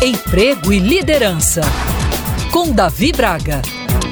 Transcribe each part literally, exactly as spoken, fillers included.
Emprego e Liderança, com Davi Braga.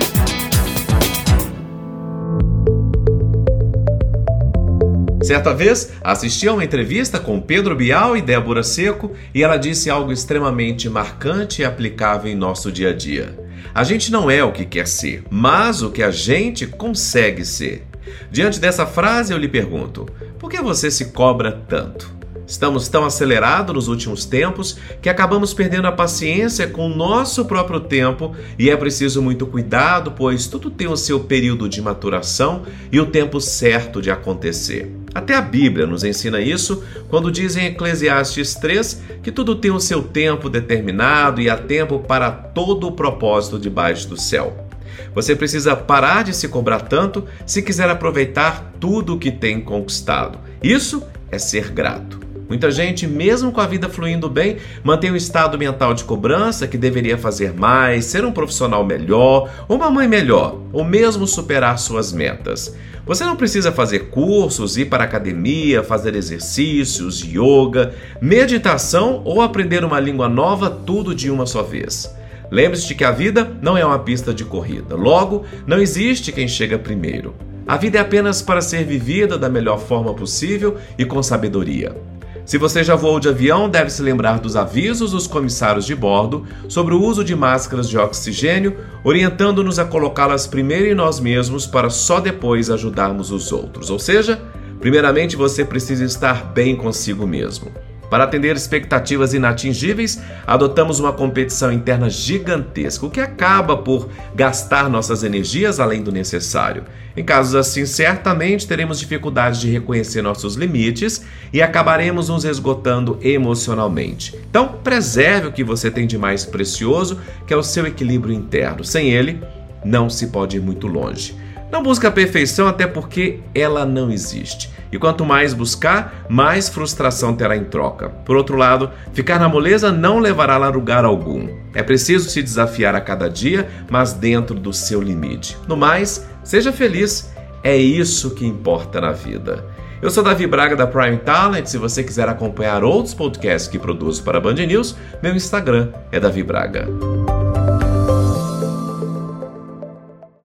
Certa vez, assisti a uma entrevista com Pedro Bial e Débora Seco e ela disse algo extremamente marcante e aplicável em nosso dia a dia. A gente não é o que quer ser, mas o que a gente consegue ser. Diante dessa frase, eu lhe pergunto, por que você se cobra tanto? Estamos tão acelerados nos últimos tempos que acabamos perdendo a paciência com o nosso próprio tempo e é preciso muito cuidado, pois tudo tem o seu período de maturação e o tempo certo de acontecer. Até a Bíblia nos ensina isso quando diz em Eclesiastes três que tudo tem o seu tempo determinado e há tempo para todo o propósito debaixo do céu. Você precisa parar de se cobrar tanto se quiser aproveitar tudo o que tem conquistado. Isso é ser grato. Muita gente, mesmo com a vida fluindo bem, mantém um estado mental de cobrança que deveria fazer mais, ser um profissional melhor, ou uma mãe melhor, ou mesmo superar suas metas. Você não precisa fazer cursos, ir para a academia, fazer exercícios, yoga, meditação ou aprender uma língua nova, tudo de uma só vez. Lembre-se de que a vida não é uma pista de corrida, logo, não existe quem chega primeiro. A vida é apenas para ser vivida da melhor forma possível e com sabedoria. Se você já voou de avião, deve se lembrar dos avisos dos comissários de bordo sobre o uso de máscaras de oxigênio, orientando-nos a colocá-las primeiro em nós mesmos para só depois ajudarmos os outros. Ou seja, primeiramente você precisa estar bem consigo mesmo. Para atender expectativas inatingíveis, adotamos uma competição interna gigantesca, o que acaba por gastar nossas energias além do necessário. Em casos assim, certamente teremos dificuldade de reconhecer nossos limites e acabaremos nos esgotando emocionalmente. Então, preserve o que você tem de mais precioso, que é o seu equilíbrio interno. Sem ele, não se pode ir muito longe. Não busque a perfeição, até porque ela não existe. E quanto mais buscar, mais frustração terá em troca. Por outro lado, ficar na moleza não levará a lugar algum. É preciso se desafiar a cada dia, mas dentro do seu limite. No mais, seja feliz. É isso que importa na vida. Eu sou Davi Braga da Prime Talent. Se você quiser acompanhar outros podcasts que produzo para a Band News, meu Instagram é Davi Braga.